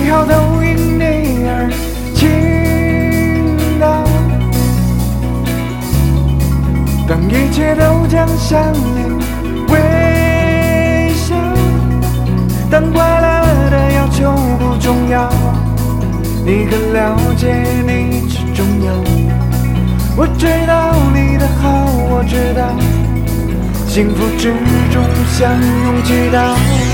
票都因你而倾倒。当一切都将向你微笑，当快乐的要求不重要，你很了解你只重要。我知道你的好，我知道幸福之中相拥祈祷。